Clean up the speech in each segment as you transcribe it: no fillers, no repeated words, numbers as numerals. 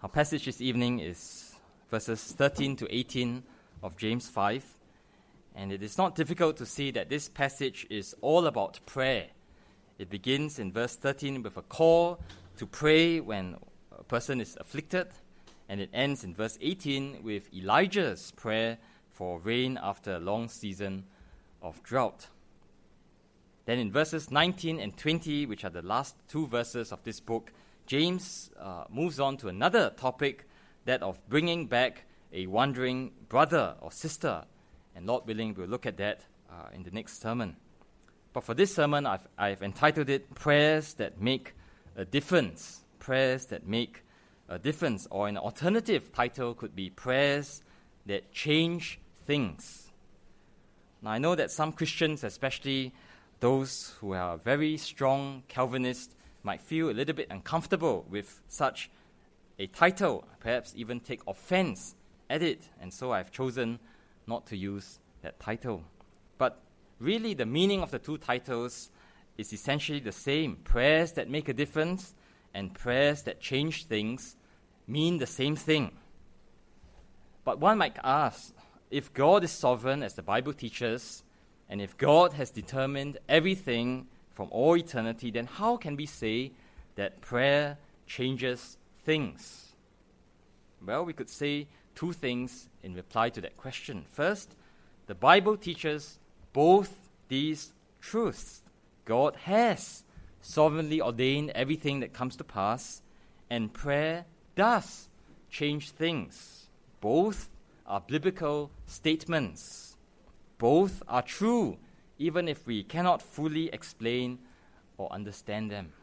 Our passage this evening is verses 13 to 18 of James 5. And it is not difficult to see that this passage is all about prayer. It begins in verse 13 with a call to pray when a person is afflicted, and it ends in verse 18 with Elijah's prayer for rain after a long season of drought. Then in verses 19 and 20, which are the last two verses of this book, James moves on to another topic, that of bringing back a wandering brother or sister. And Lord willing, we'll look at that in the next sermon. But for this sermon, I've entitled it Prayers That Make a Difference. Prayers that make a difference. Or an alternative title could be Prayers That Change Things. Now, I know that some Christians, especially those who are very strong Calvinists, might feel a little bit uncomfortable with such a title, perhaps even take offense at it. And so I've chosen not to use that title. But really the meaning of the two titles is essentially the same. Prayers that make a difference and prayers that change things mean the same thing. But one might ask, if God is sovereign, as the Bible teaches, and if God has determined everything from all eternity, then how can we say that prayer changes things? Well, we could say two things in reply to that question. First, the Bible teaches both these truths. God has sovereignly ordained everything that comes to pass, and prayer does change things. Both are biblical statements. Both are true, even if we cannot fully explain or understand them.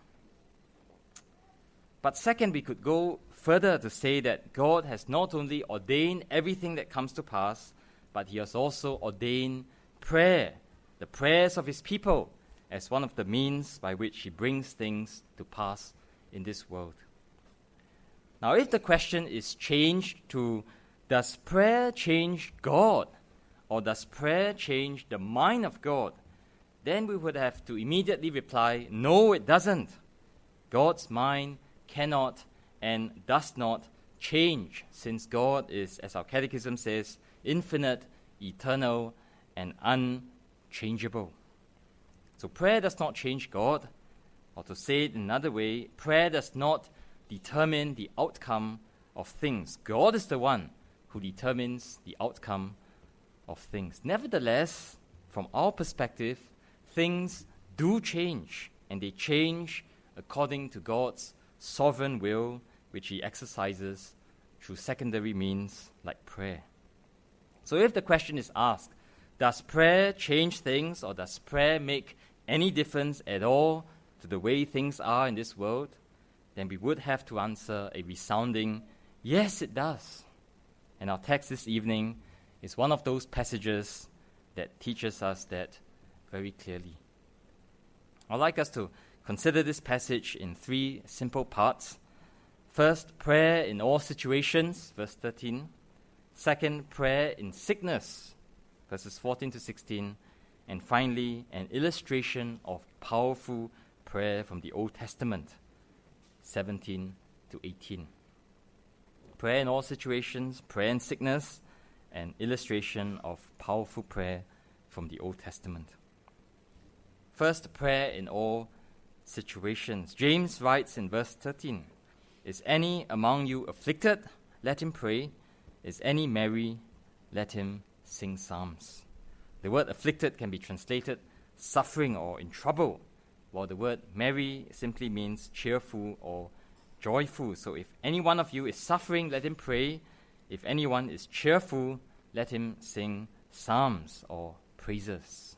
But second, we could go further to say that God has not only ordained everything that comes to pass, but He has also ordained prayer, the prayers of His people, as one of the means by which He brings things to pass in this world. Now, if the question is changed to, does prayer change God? Or does prayer change the mind of God? Then we would have to immediately reply, no, it doesn't. God's mind cannot and does not change, since God is, as our catechism says, infinite, eternal, and unchangeable. So prayer does not change God, or to say it in another way, prayer does not determine the outcome of things. God is the one who determines the outcome of things. Nevertheless, from our perspective, things do change, and they change according to God's sovereign will, which He exercises through secondary means like prayer. So if the question is asked, does prayer change things, or does prayer make any difference at all to the way things are in this world, then we would have to answer a resounding, yes, it does. And our text this evening is one of those passages that teaches us that very clearly. I'd like us to consider this passage in three simple parts. First, prayer in all situations, verse 13. Second, prayer in sickness, verses 14 to 16. And finally, an illustration of powerful prayer from the Old Testament, 17 to 18. Prayer in all situations, prayer in sickness, an illustration of powerful prayer from the Old Testament. First, prayer in all situations. James writes in verse 13, "Is any among you afflicted? Let him pray. Is any merry? Let him sing psalms." The word afflicted can be translated suffering or in trouble, while the word merry simply means cheerful or joyful. So if any one of you is suffering, let him pray. If anyone is cheerful, let him sing psalms or praises.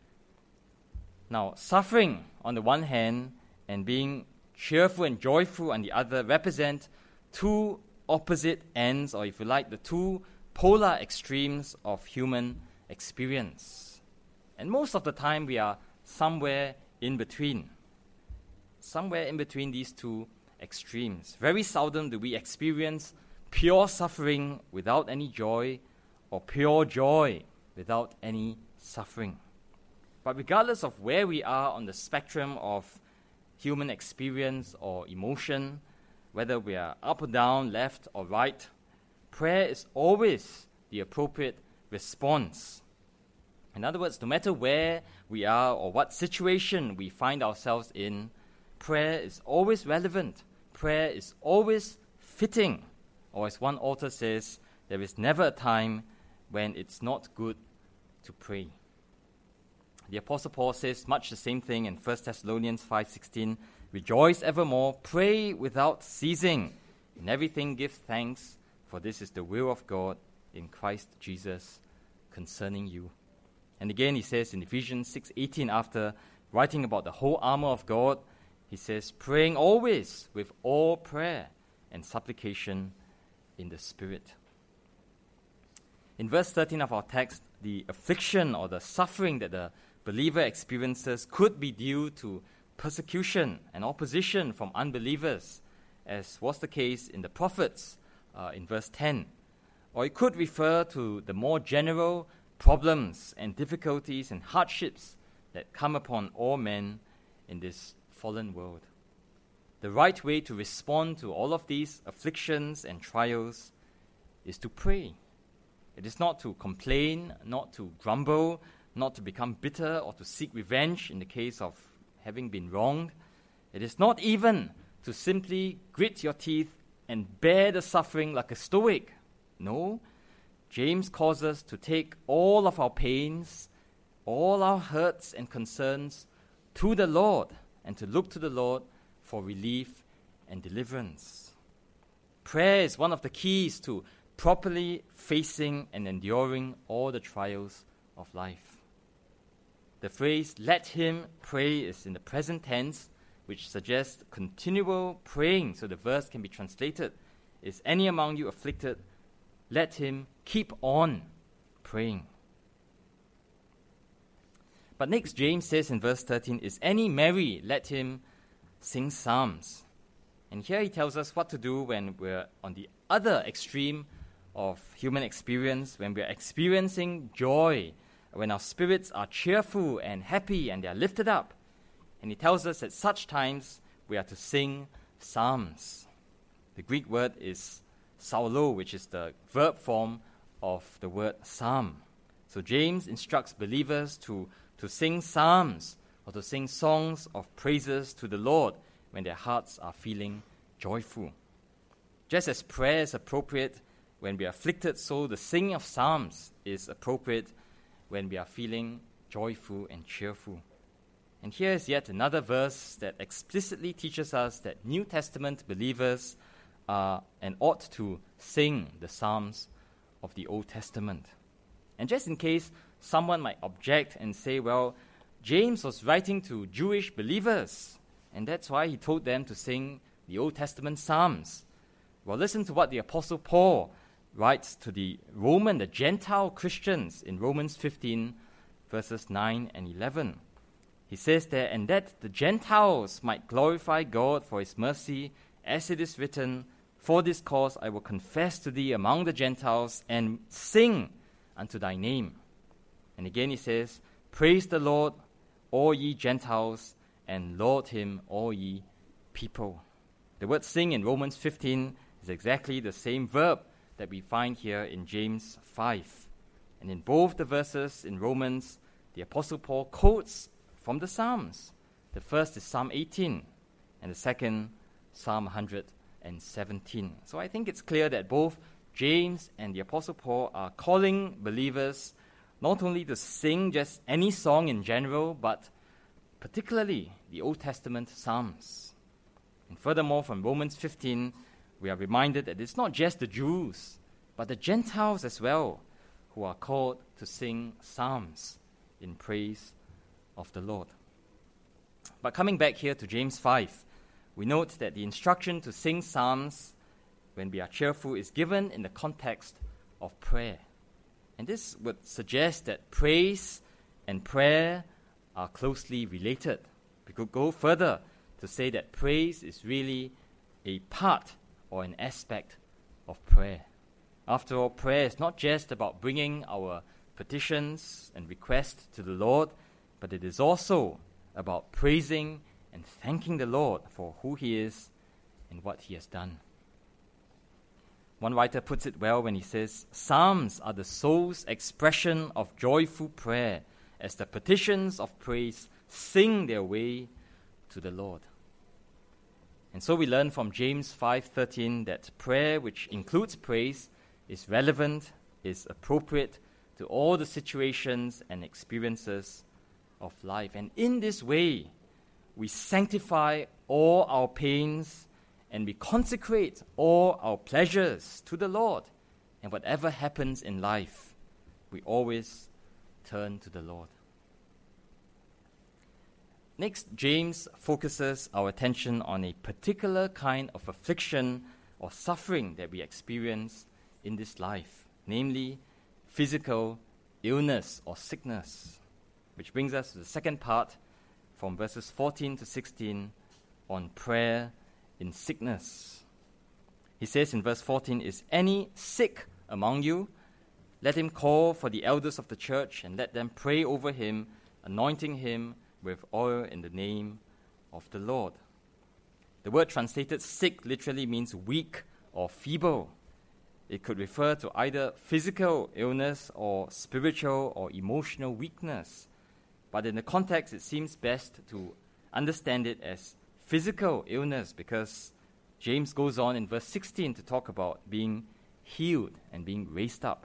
Now, suffering on the one hand and being cheerful and joyful on the other represent two opposite ends, or if you like, the two polar extremes of human experience. And most of the time we are somewhere in between. Somewhere in between these two extremes. Very seldom do we experience pure suffering without any joy, or pure joy without any suffering. But regardless of where we are on the spectrum of human experience or emotion, whether we are up or down, left or right, prayer is always the appropriate response. In other words, no matter where we are or what situation we find ourselves in, prayer is always relevant. Prayer is always fitting. Or as one author says, there is never a time when it's not good to pray. The Apostle Paul says much the same thing in 1 Thessalonians 5:16. Rejoice evermore, pray without ceasing. In everything give thanks, for this is the will of God in Christ Jesus concerning you. And again he says in Ephesians 6:18, after writing about the whole armor of God, he says, praying always with all prayer and supplication in the Spirit. In verse 13 of our text, the affliction or the suffering that the believer experiences could be due to persecution and opposition from unbelievers, as was the case in the prophets in verse 10. Or it could refer to the more general problems and difficulties and hardships that come upon all men in this fallen world. The right way to respond to all of these afflictions and trials is to pray. It is not to complain, not to grumble, not to become bitter or to seek revenge in the case of having been wronged. It is not even to simply grit your teeth and bear the suffering like a stoic. No, James calls us to take all of our pains, all our hurts and concerns to the Lord and to look to the Lord for relief and deliverance. Prayer is one of the keys to properly facing and enduring all the trials of life. The phrase, let him pray, is in the present tense, which suggests continual praying. So the verse can be translated, is any among you afflicted, let him keep on praying. But next, James says in verse 13, is any merry, let him sing psalms. And here he tells us what to do when we're on the other extreme of human experience, when we're experiencing joy, when our spirits are cheerful and happy and they are lifted up. And he tells us at such times we are to sing psalms. The Greek word is psaulo, which is the verb form of the word psalm. So James instructs believers to sing psalms or to sing songs of praises to the Lord when their hearts are feeling joyful. Just as prayer is appropriate when we are afflicted, so the singing of psalms is appropriate when we are feeling joyful and cheerful. And here is yet another verse that explicitly teaches us that New Testament believers are and ought to sing the psalms of the Old Testament. And just in case someone might object and say, well, James was writing to Jewish believers, and that's why he told them to sing the Old Testament psalms. Well, listen to what the Apostle Paul writes to the Gentile Christians in Romans 15, verses 9 and 11. He says there, and that the Gentiles might glorify God for his mercy, as it is written, for this cause I will confess to thee among the Gentiles and sing unto thy name. And again he says, praise the Lord, all ye Gentiles, and laud him, all ye people. The word sing in Romans 15 is exactly the same verb that we find here in James 5. And in both the verses in Romans, the Apostle Paul quotes from the Psalms. The first is Psalm 18, and the second, Psalm 117. So I think it's clear that both James and the Apostle Paul are calling believers not only to sing just any song in general, but particularly the Old Testament Psalms. And furthermore, from Romans 15, we are reminded that it's not just the Jews, but the Gentiles as well, who are called to sing psalms in praise of the Lord. But coming back here to James 5, we note that the instruction to sing psalms when we are cheerful is given in the context of prayer. And this would suggest that praise and prayer are closely related. We could go further to say that praise is really a part or an aspect of prayer. After all, prayer is not just about bringing our petitions and requests to the Lord, but it is also about praising and thanking the Lord for who he is in what he has done. One writer puts it well when he says, Psalms are the soul's expression of joyful prayer as the petitions of praise sing their way to the Lord. And so we learn from James 5:13 that prayer, which includes praise, is relevant, is appropriate to all the situations and experiences of life. And in this way, we sanctify all our pains and we consecrate all our pleasures to the Lord. And whatever happens in life, we always turn to the Lord. Next, James focuses our attention on a particular kind of affliction or suffering that we experience in this life, namely physical illness or sickness, which brings us to the second part from verses 14 to 16 on prayer in sickness. He says in verse 14, Is any sick among you? Let him call for the elders of the church and let them pray over him, anointing him with oil in the name of the Lord. The word translated sick literally means weak or feeble. It could refer to either physical illness or spiritual or emotional weakness. But in the context, it seems best to understand it as physical illness because James goes on in verse 16 to talk about being healed and being raised up.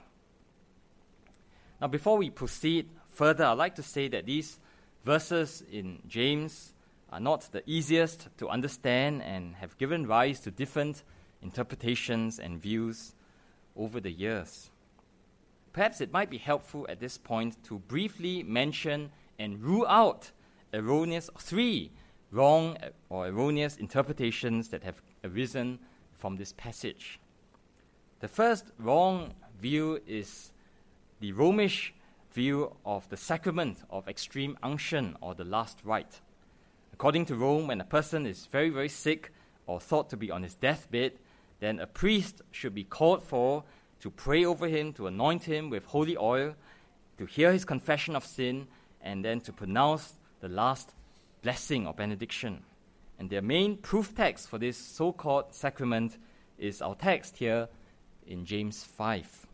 Now, before we proceed further, I'd like to say that these verses in James are not the easiest to understand and have given rise to different interpretations and views over the years. Perhaps it might be helpful at this point to briefly mention and rule out three wrong or erroneous interpretations that have arisen from this passage. The first wrong view is the Romish view of the sacrament of extreme unction or the last rite. According to Rome, when a person is very, very sick or thought to be on his deathbed, then a priest should be called for to pray over him, to anoint him with holy oil, to hear his confession of sin, and then to pronounce the last blessing or benediction. And their main proof text for this so-called sacrament is our text here in James 5.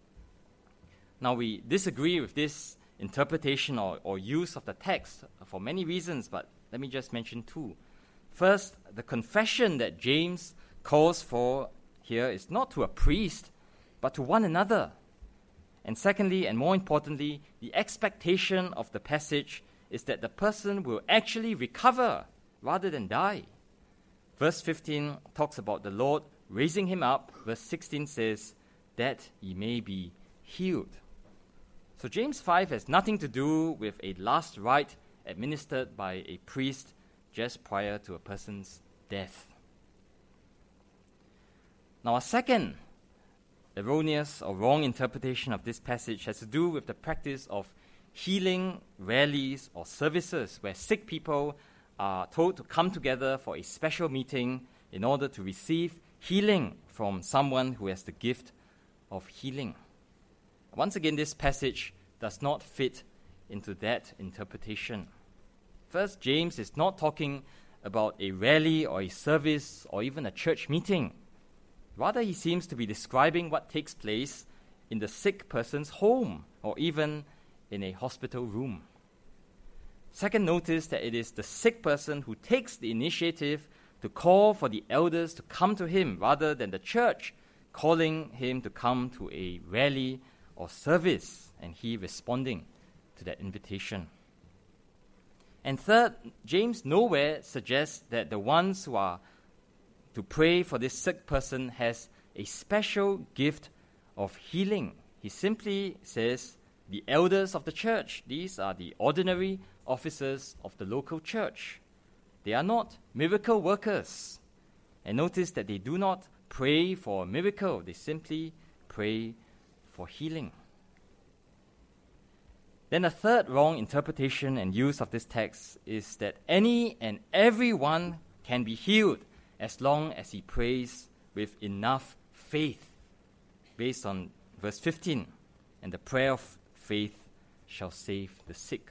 Now, we disagree with this interpretation or use of the text for many reasons, but let me just mention two. First, the confession that James calls for here is not to a priest, but to one another. And secondly, and more importantly, the expectation of the passage is that the person will actually recover rather than die. Verse 15 talks about the Lord raising him up. Verse 16 says, that he may be healed. So James 5 has nothing to do with a last rite administered by a priest just prior to a person's death. Now, a second erroneous or wrong interpretation of this passage has to do with the practice of healing rallies or services where sick people are told to come together for a special meeting in order to receive healing from someone who has the gift of healing. Once again, this passage does not fit into that interpretation. First, James is not talking about a rally or a service or even a church meeting. Rather, he seems to be describing what takes place in the sick person's home or even in a hospital room. Second, notice that it is the sick person who takes the initiative to call for the elders to come to him rather than the church calling him to come to a rally or service and he responding to that invitation. And third, James nowhere suggests that the ones who are to pray for this sick person has a special gift of healing. He simply says the elders of the church, these are the ordinary officers of the local church. They are not miracle workers. And notice that they do not pray for a miracle, they simply pray for healing. Then a third wrong interpretation and use of this text is that any and everyone can be healed as long as he prays with enough faith, based on verse 15, and the prayer of faith shall save the sick.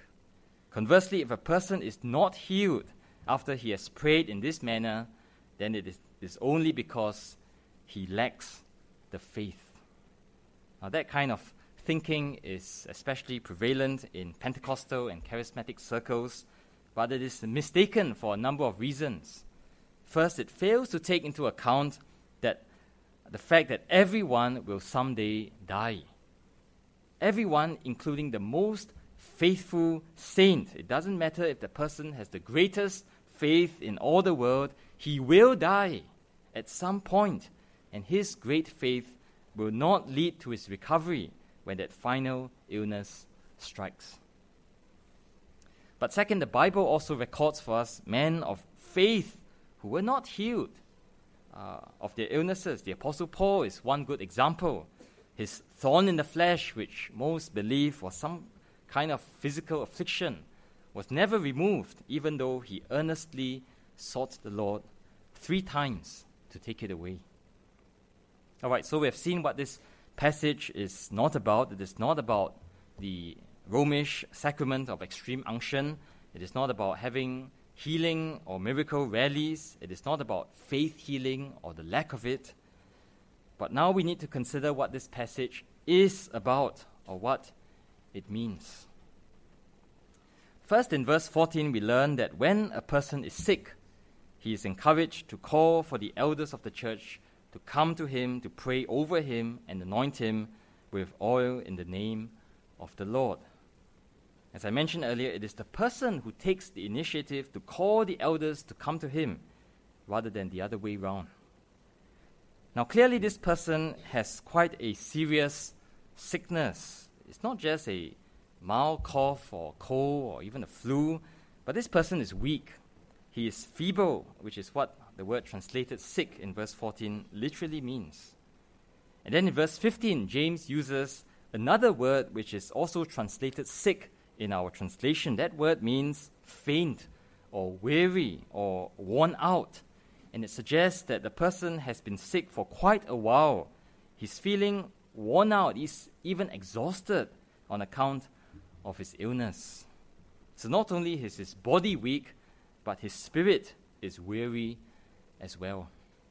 Conversely, if a person is not healed after he has prayed in this manner, then it is only because he lacks the faith. Now, that kind of thinking is especially prevalent in Pentecostal and charismatic circles, but it is mistaken for a number of reasons. First, it fails to take into account that the fact that everyone will someday die. Everyone, including the most faithful saint. It doesn't matter if the person has the greatest faith in all the world, he will die at some point, and his great faith will not lead to his recovery when that final illness strikes. But second, the Bible also records for us men of faith who were not healed of their illnesses. The Apostle Paul is one good example. His thorn in the flesh, which most believe was some kind of physical affliction, was never removed, even though he earnestly sought the Lord 3 times to take it away. All right, so we have seen what this passage is not about. It is not about the Romish sacrament of extreme unction. It is not about having healing or miracle rallies. It is not about faith healing or the lack of it. But now we need to consider what this passage is about, or what it means. First, in verse 14, we learn that when a person is sick, he is encouraged to call for the elders of the church to come to him, to pray over him and anoint him with oil in the name of the Lord. As I mentioned earlier, it is the person who takes the initiative to call the elders to come to him, rather than the other way round. Now, clearly this person has quite a serious sickness. It's not just a mild cough or cold or even a flu, but this person is weak. He is feeble, which is what the word translated sick in verse 14 literally means. And then in verse 15, James uses another word which is also translated sick in our translation. That word means faint or weary or worn out. And it suggests that the person has been sick for quite a while. He's feeling worn out. He's even exhausted on account of his illness. So not only is his body weak, but his spirit is weary as well.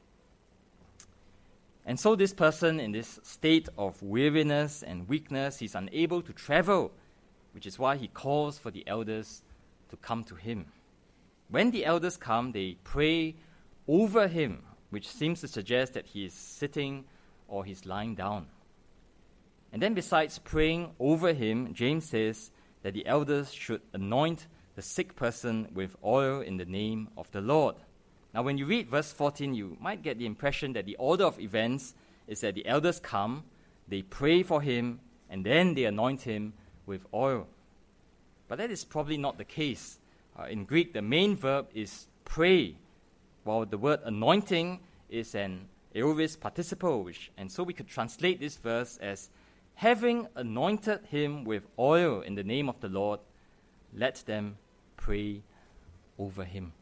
And so this person, in this state of weariness and weakness, he's unable to travel, which is why he calls for the elders to come to him. When the elders come, they pray over him, which seems to suggest that he is sitting or he's lying down. And then besides praying over him, James says that the elders should anoint the sick person with oil in the name of the Lord. Now, when you read verse 14, you might get the impression that the order of events is that the elders come, they pray for him, and then they anoint him with oil. But that is probably not the case. In Greek, the main verb is pray, while the word anointing is an aorist participle, and so we could translate this verse as, having anointed him with oil in the name of the Lord, let them pray over him.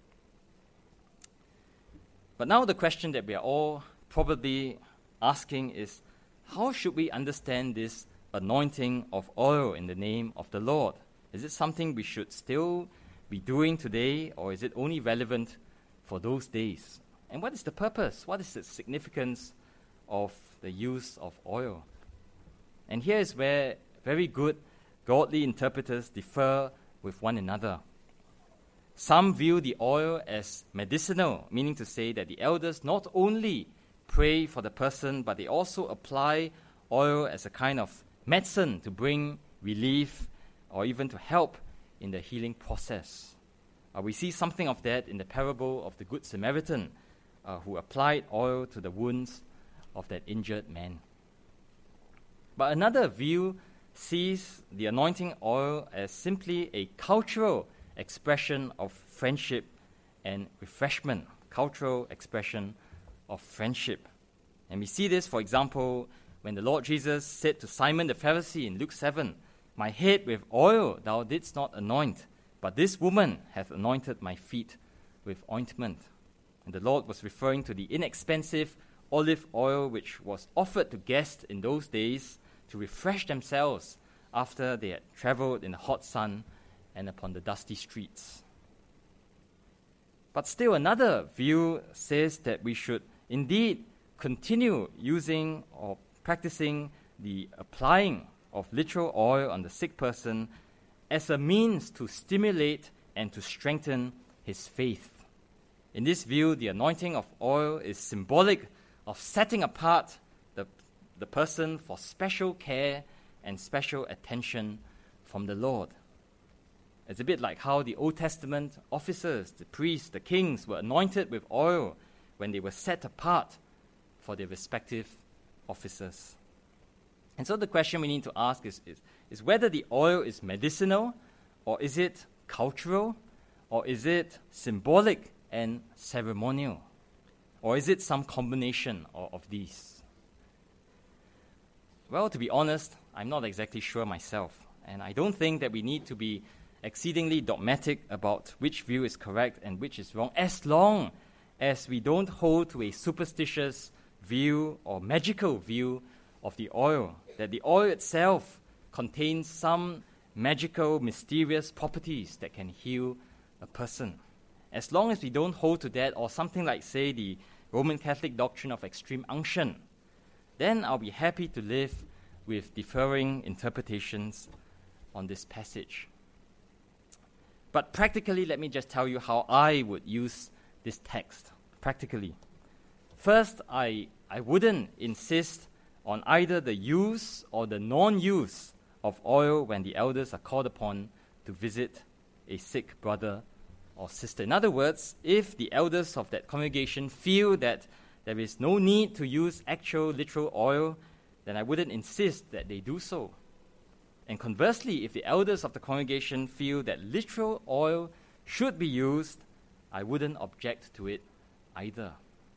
But now the question that we are all probably asking is, how should we understand this anointing of oil in the name of the Lord? Is it something we should still be doing today, or is it only relevant for those days? And what is the purpose? What is the significance of the use of oil? And here is where very good godly interpreters differ with one another. Some view the oil as medicinal, meaning to say that the elders not only pray for the person, but they also apply oil as a kind of medicine to bring relief or even to help in the healing process. We see something of that in the parable of the Good Samaritan, who applied oil to the wounds of that injured man. But another view sees the anointing oil as simply a cultural expression of friendship and refreshment, cultural expression of friendship. And we see this, for example, when the Lord Jesus said to Simon the Pharisee in Luke 7, "My head with oil thou didst not anoint, but this woman hath anointed my feet with ointment." And the Lord was referring to the inexpensive olive oil which was offered to guests in those days to refresh themselves after they had traveled in the hot sun and upon the dusty streets. But still another view says that we should indeed continue using or practicing the applying of literal oil on the sick person as a means to stimulate and to strengthen his faith. In this view, the anointing of oil is symbolic of setting apart the person for special care and special attention from the Lord. It's a bit like how the Old Testament officers, the priests, the kings were anointed with oil when they were set apart for their respective offices. And so the question we need to ask is whether the oil is medicinal, or is it cultural, or is it symbolic and ceremonial, or is it some combination of these? Well, to be honest, I'm not exactly sure myself, and I don't think that we need to be exceedingly dogmatic about which view is correct and which is wrong, as long as we don't hold to a superstitious view or magical view of the oil, that the oil itself contains some magical, mysterious properties that can heal a person. As long as we don't hold to that, or something like, say, the Roman Catholic doctrine of extreme unction, then I'll be happy to live with differing interpretations on this passage. But practically, let me just tell you how I would use this text, practically. First, I wouldn't insist on either the use or the non-use of oil when the elders are called upon to visit a sick brother or sister. In other words, if the elders of that congregation feel that there is no need to use actual literal oil, then I wouldn't insist that they do so. And conversely, if the elders of the congregation feel that literal oil should be used, I wouldn't object to it either.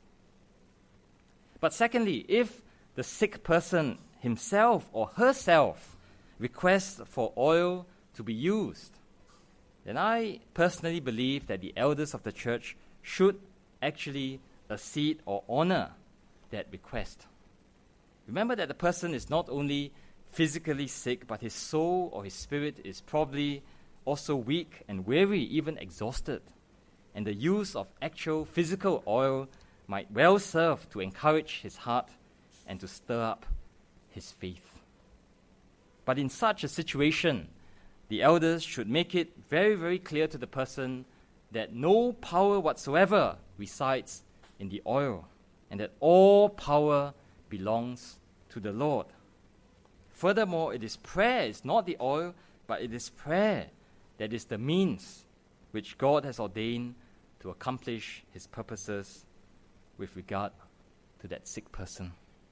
But secondly, if the sick person himself or herself requests for oil to be used, then I personally believe that the elders of the church should actually accede or honor that request. Remember that the person is not only physically sick, but his soul or his spirit is probably also weak and weary, even exhausted. And the use of actual physical oil might well serve to encourage his heart and to stir up his faith. But in such a situation, the elders should make it very, very clear to the person that no power whatsoever resides in the oil, and that all power belongs to the Lord. Furthermore, it is prayer, it's not the oil, but it is prayer that is the means which God has ordained to accomplish his purposes with regard to that sick person.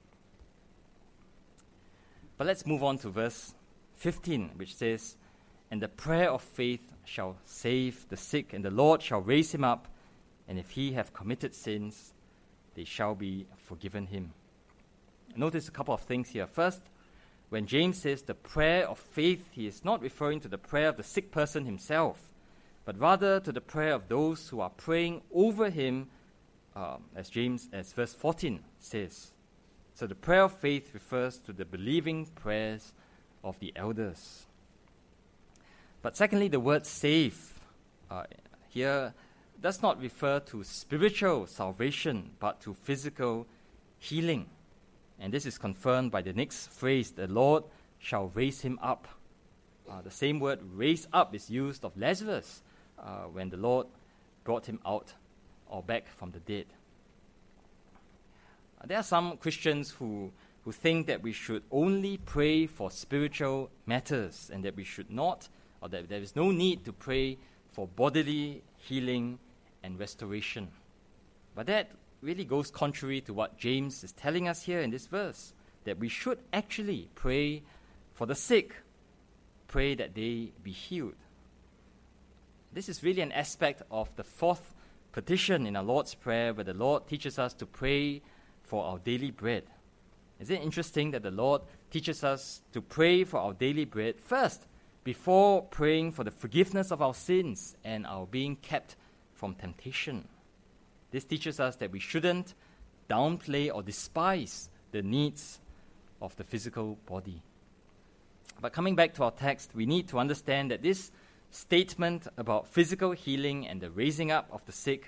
But let's move on to verse 15, which says, "And the prayer of faith shall save the sick, and the Lord shall raise him up, and if he have committed sins, they shall be forgiven him." Notice a couple of things here. First, when James says the prayer of faith, he is not referring to the prayer of the sick person himself, but rather to the prayer of those who are praying over him, as verse 14 says. So the prayer of faith refers to the believing prayers of the elders. But secondly, the word save here does not refer to spiritual salvation, but to physical healing. And this is confirmed by the next phrase, "The Lord shall raise him up." The same word raise up is used of Lazarus when the Lord brought him out or back from the dead. There are some Christians who think that we should only pray for spiritual matters, and that we should not, or that there is no need to pray for bodily healing and restoration. But that really goes contrary to what James is telling us here in this verse, that we should actually pray for the sick, pray that they be healed. This is really an aspect of the fourth petition in our Lord's Prayer, where the Lord teaches us to pray for our daily bread. Is it interesting that the Lord teaches us to pray for our daily bread first, before praying for the forgiveness of our sins and our being kept from temptation? This teaches us that we shouldn't downplay or despise the needs of the physical body. But coming back to our text, we need to understand that this statement about physical healing and the raising up of the sick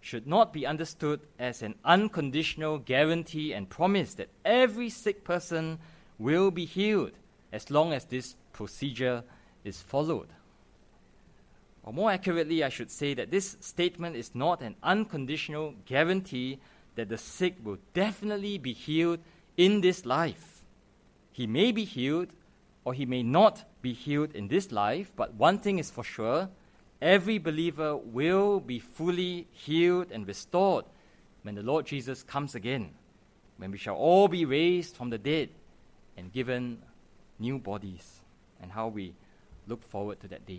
should not be understood as an unconditional guarantee and promise that every sick person will be healed as long as this procedure is followed. Or more accurately, I should say that this statement is not an unconditional guarantee that the sick will definitely be healed in this life. He may be healed or he may not be healed in this life, but one thing is for sure, every believer will be fully healed and restored when the Lord Jesus comes again, when we shall all be raised from the dead and given new bodies, and how we look forward to that day.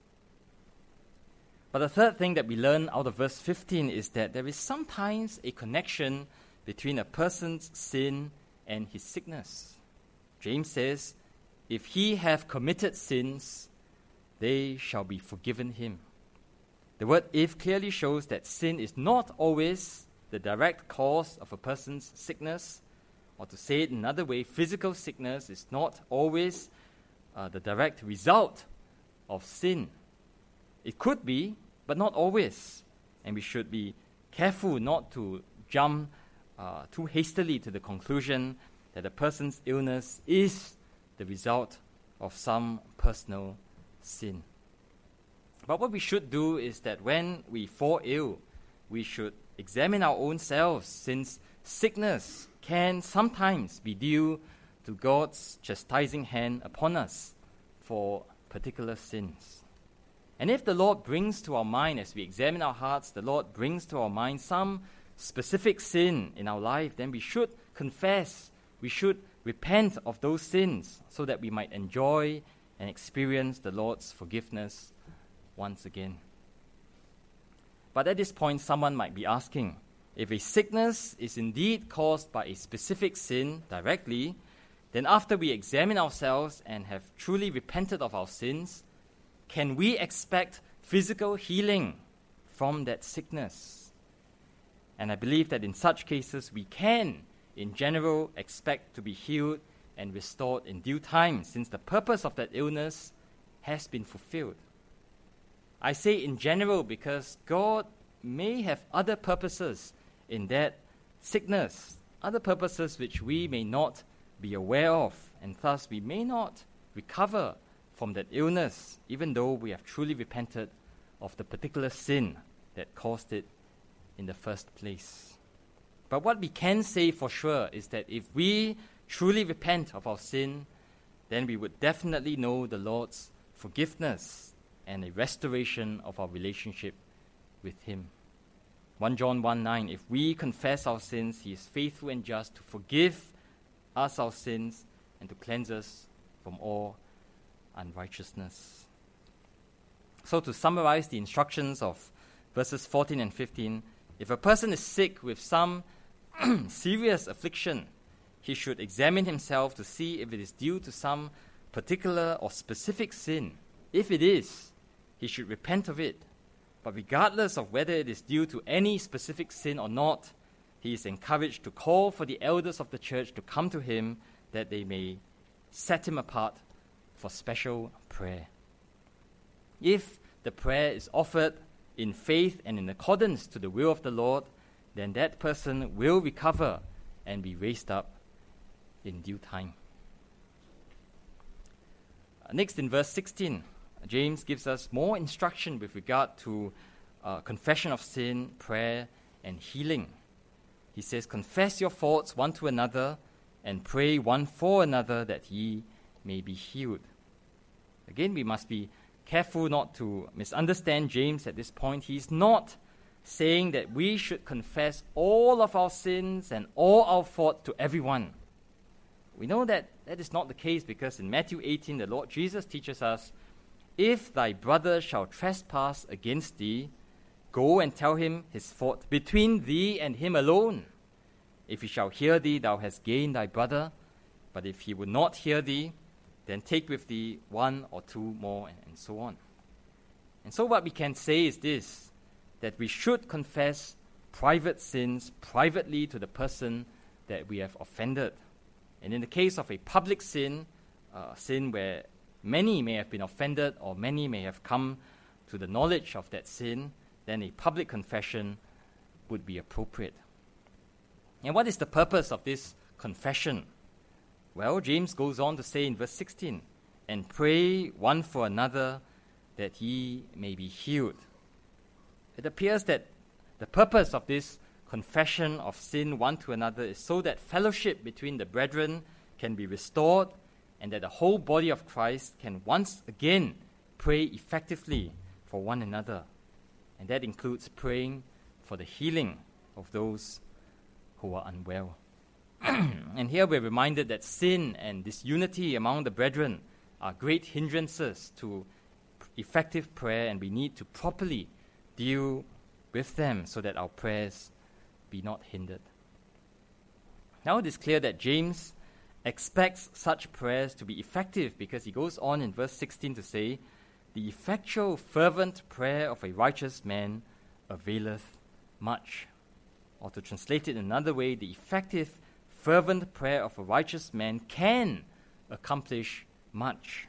But the third thing that we learn out of verse 15 is that there is sometimes a connection between a person's sin and his sickness. James says, if he have committed sins, they shall be forgiven him. The word if clearly shows that sin is not always the direct cause of a person's sickness, or to say it another way, physical sickness is not always the direct result of sin. It could be, but not always. And we should be careful not to jump too hastily to the conclusion that a person's illness is the result of some personal sin. But what we should do is that when we fall ill, we should examine our own selves, since sickness can sometimes be due to God's chastising hand upon us for particular sins. And if the Lord brings to our mind, as we examine our hearts, the Lord brings to our mind some specific sin in our life, then we should confess, we should repent of those sins so that we might enjoy and experience the Lord's forgiveness once again. But at this point, someone might be asking, if a sickness is indeed caused by a specific sin directly, then after we examine ourselves and have truly repented of our sins, can we expect physical healing from that sickness? And I believe that in such cases, we can, in general, expect to be healed and restored in due time, since the purpose of that illness has been fulfilled. I say in general because God may have other purposes in that sickness, other purposes which we may not be aware of, and thus we may not recover from that illness, even though we have truly repented of the particular sin that caused it in the first place. But what we can say for sure is that if we truly repent of our sin, then we would definitely know the Lord's forgiveness and a restoration of our relationship with Him. 1 John 1:9, if we confess our sins, He is faithful and just to forgive us our sins and to cleanse us from all unrighteousness. So to summarize the instructions of verses 14 and 15, if a person is sick with some serious affliction, he should examine himself to see if it is due to some particular or specific sin. If it is, he should repent of it. But regardless of whether it is due to any specific sin or not, he is encouraged to call for the elders of the church to come to him that they may set him apart for special prayer. If the prayer is offered in faith and in accordance to the will of the Lord, then that person will recover and be raised up in due time. Next, in verse 16, James gives us more instruction with regard to confession of sin, prayer, and healing. He says, confess your faults one to another and pray one for another that ye may be healed. Again, we must be careful not to misunderstand James at this point. He's not saying that we should confess all of our sins and all our faults to everyone. We know that that is not the case because in Matthew 18, the Lord Jesus teaches us, if thy brother shall trespass against thee, go and tell him his fault between thee and him alone. If he shall hear thee, thou hast gained thy brother. But if he would not hear thee, then take with thee one or two more, and so on. And so what we can say is this, that we should confess private sins privately to the person that we have offended. And in the case of a public sin, sin where many may have been offended or many may have come to the knowledge of that sin, then a public confession would be appropriate. And what is the purpose of this confession? Well, James goes on to say in verse 16, "And pray one for another that ye may be healed." It appears that the purpose of this confession of sin one to another is so that fellowship between the brethren can be restored and that the whole body of Christ can once again pray effectively for one another. And that includes praying for the healing of those who are unwell. And here we're reminded that sin and disunity among the brethren are great hindrances to effective prayer, and we need to properly deal with them so that our prayers be not hindered. Now it is clear that James expects such prayers to be effective because he goes on in verse 16 to say, "The effectual fervent prayer of a righteous man availeth much." Or to translate it another way, the effective fervent prayer of a righteous man can accomplish much.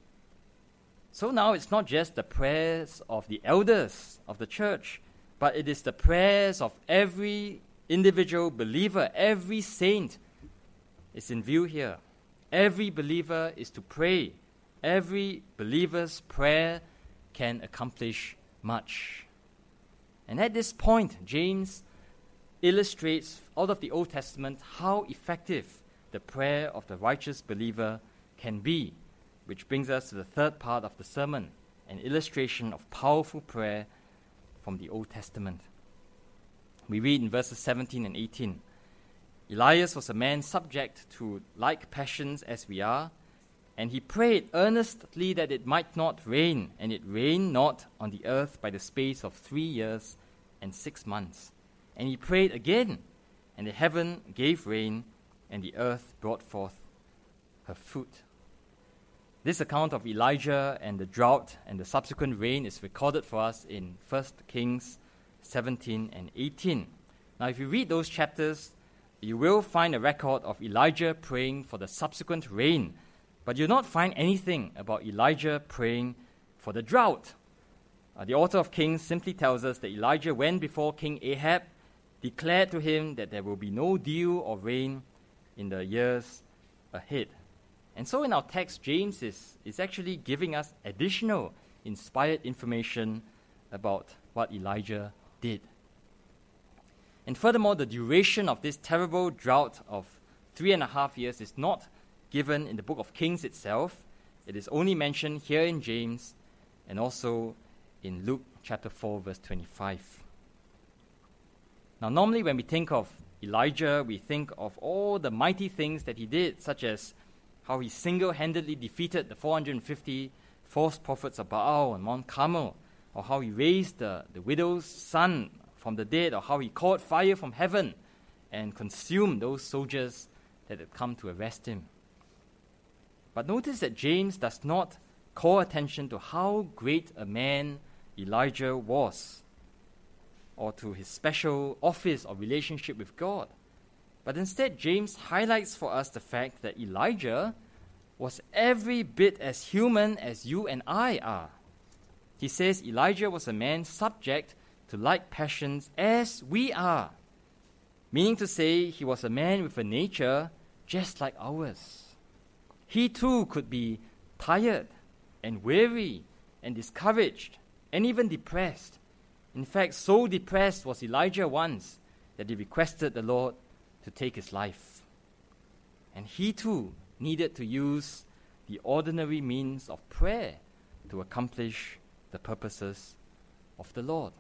So now it's not just the prayers of the elders of the church, but it is the prayers of every individual believer, every saint is in view here. Every believer is to pray. Every believer's prayer can accomplish much. And at this point, James illustrates out of the Old Testament how effective the prayer of the righteous believer can be, which brings us to the third part of the sermon, an illustration of powerful prayer from the Old Testament. We read in verses 17 and 18, "Elias was a man subject to like passions as we are, and he prayed earnestly that it might not rain, and it rained not on the earth by the space of 3 years and 6 months. And he prayed again, and the heaven gave rain, and the earth brought forth her fruit." This account of Elijah and the drought and the subsequent rain is recorded for us in 1 Kings 17 and 18. Now, if you read those chapters, you will find a record of Elijah praying for the subsequent rain, but you'll not find anything about Elijah praying for the drought. The author of Kings simply tells us that Elijah went before King Ahab, declared to him that there will be no dew or rain in the years ahead. And so in our text, James is actually giving us additional inspired information about what Elijah did. And furthermore, the duration of this terrible drought of 3.5 years is not given in the book of Kings itself. It is only mentioned here in James and also in Luke chapter 4, verse 25. Now, normally when we think of Elijah, we think of all the mighty things that he did, such as how he single-handedly defeated the 450 false prophets of Baal on Mount Carmel, or how he raised the widow's son from the dead, or how he called fire from heaven and consumed those soldiers that had come to arrest him. But notice that James does not call attention to how great a man Elijah was, or to his special office or relationship with God. But instead, James highlights for us the fact that Elijah was every bit as human as you and I are. He says Elijah was a man subject to like passions as we are, meaning to say he was a man with a nature just like ours. He too could be tired and weary and discouraged and even depressed. In fact, so depressed was Elijah once that he requested the Lord to take his life. And he too needed to use the ordinary means of prayer to accomplish the purposes of the Lord.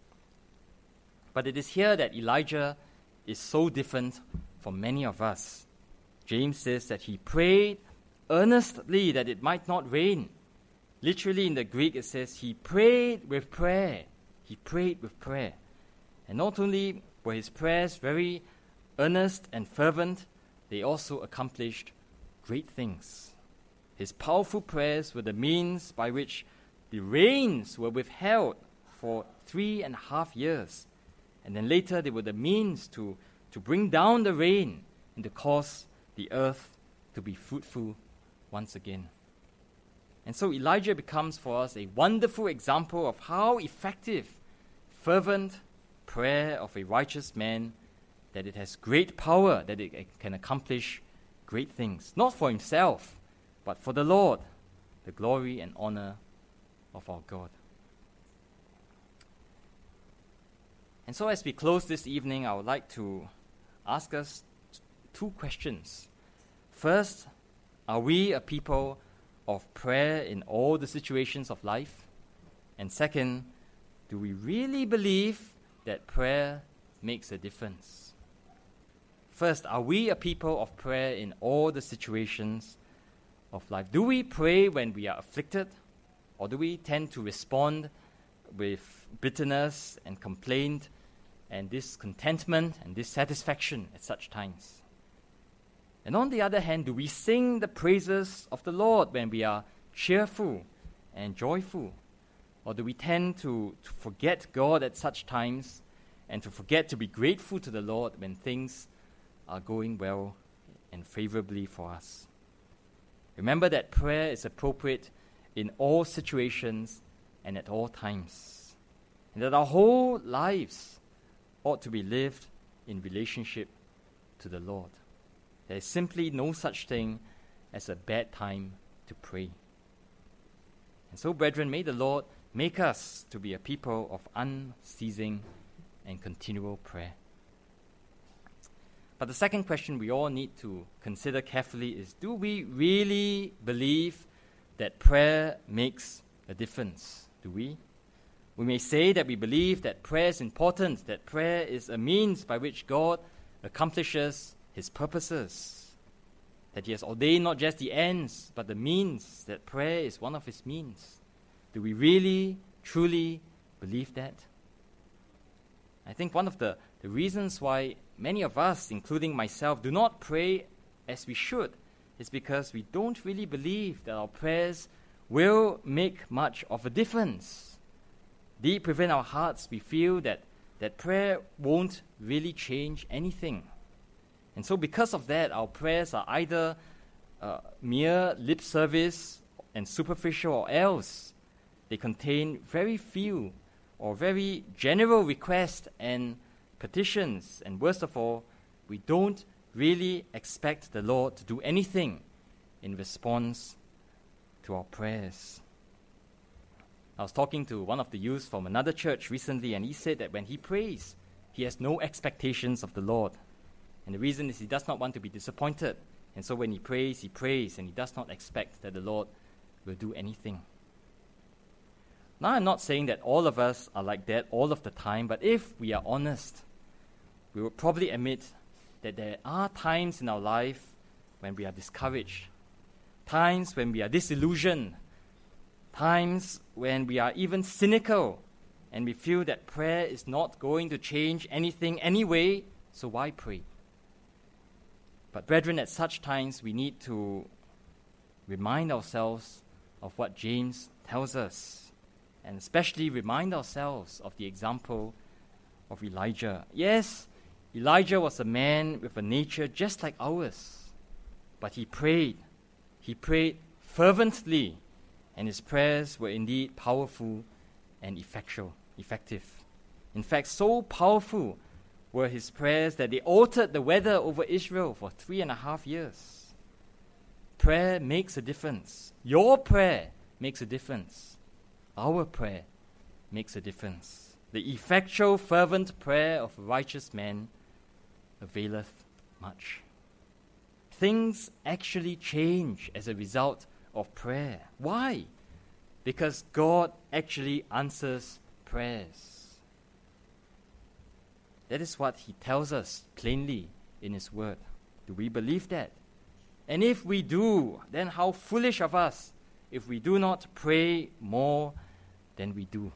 But it is here that Elijah is so different from many of us. James says that he prayed earnestly that it might not rain. Literally in the Greek it says he prayed with prayer. He prayed with prayer. And not only were his prayers very earnest and fervent, they also accomplished great things. His powerful prayers were the means by which the rains were withheld for 3.5 years. And then later they were the means to bring down the rain and to cause the earth to be fruitful once again. And so Elijah becomes for us a wonderful example of how effective fervent prayer of a righteous man, that it has great power, that it can accomplish great things, not for himself, but for the Lord, the glory and honor of our God. And so as we close this evening, I would like to ask us two questions. First, are we a people of prayer in all the situations of life? And second, do we really believe that prayer makes a difference? First, are we a people of prayer in all the situations of life? Do we pray when we are afflicted? Or do we tend to respond with bitterness and complaint and discontentment and dissatisfaction at such times? And on the other hand, do we sing the praises of the Lord when we are cheerful and joyful? Or do we tend to forget God at such times and to forget to be grateful to the Lord when things are going well and favorably for us? Remember that prayer is appropriate in all situations and at all times, and that our whole lives ought to be lived in relationship to the Lord. There is simply no such thing as a bad time to pray. And so, brethren, may the Lord make us to be a people of unceasing and continual prayer. But the second question we all need to consider carefully is, do we really believe that prayer makes a difference? Do we? We may say that we believe that prayer is important, that prayer is a means by which God accomplishes His purposes, that He has ordained not just the ends, but the means, that prayer is one of His means. Do we really, truly believe that? I think one of the reasons why many of us, including myself, do not pray as we should is because we don't really believe that our prayers will make much of a difference. Deep within our hearts, we feel that prayer won't really change anything. And so because of that, our prayers are either mere lip service and superficial, or else they contain very few or very general requests and petitions. And worst of all, we don't really expect the Lord to do anything in response to our prayers. I was talking to one of the youths from another church recently, and he said that when he prays, he has no expectations of the Lord. And the reason is he does not want to be disappointed. And so when he prays, and he does not expect that the Lord will do anything. Now, I'm not saying that all of us are like that all of the time, but if we are honest, we will probably admit that there are times in our life when we are discouraged, times when we are disillusioned, times when we are even cynical, and we feel that prayer is not going to change anything anyway, so why pray? But brethren, at such times we need to remind ourselves of what James tells us, and especially remind ourselves of the example of Elijah. Yes, Elijah was a man with a nature just like ours, but he prayed fervently, and his prayers were indeed powerful and effective. In fact, so powerful were his prayers that they altered the weather over Israel for 3.5 years. Prayer makes a difference. Your prayer makes a difference. Our prayer makes a difference. The effectual, fervent prayer of a righteous man availeth much. Things actually change as a result of prayer. Why? Because God actually answers prayers. That is what He tells us plainly in His Word. Do we believe that? And if we do, then how foolish of us if we do not pray more than we do.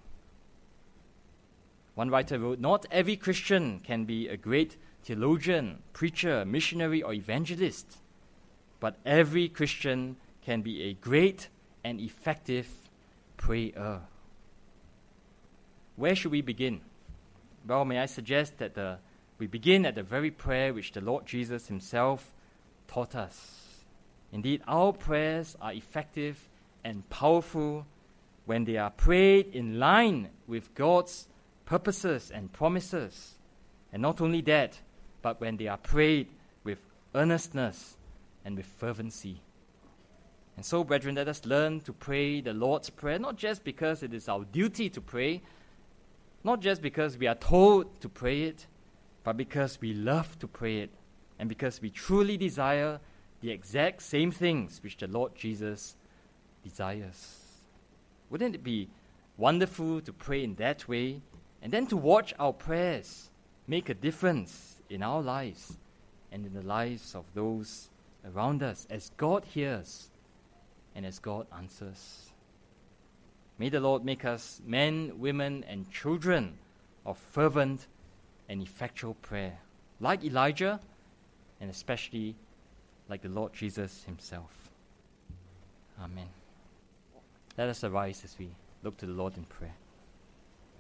One writer wrote, "Not every Christian can be a great theologian, preacher, missionary, or evangelist, but every Christian can be a great and effective prayer." Where should we begin? Well, may I suggest that we begin at the very prayer which the Lord Jesus Himself taught us. Indeed, our prayers are effective and powerful when they are prayed in line with God's purposes and promises. And not only that, but when they are prayed with earnestness and with fervency. And so, brethren, let us learn to pray the Lord's Prayer, not just because it is our duty to pray, not just because we are told to pray it, but because we love to pray it, and because we truly desire the exact same things which the Lord Jesus desires. Wouldn't it be wonderful to pray in that way, and then to watch our prayers make a difference in our lives and in the lives of those around us as God hears and as God answers? May the Lord make us men, women, and children of fervent and effectual prayer, like Elijah, and especially like the Lord Jesus himself. Amen. Let us arise as we look to the Lord in prayer.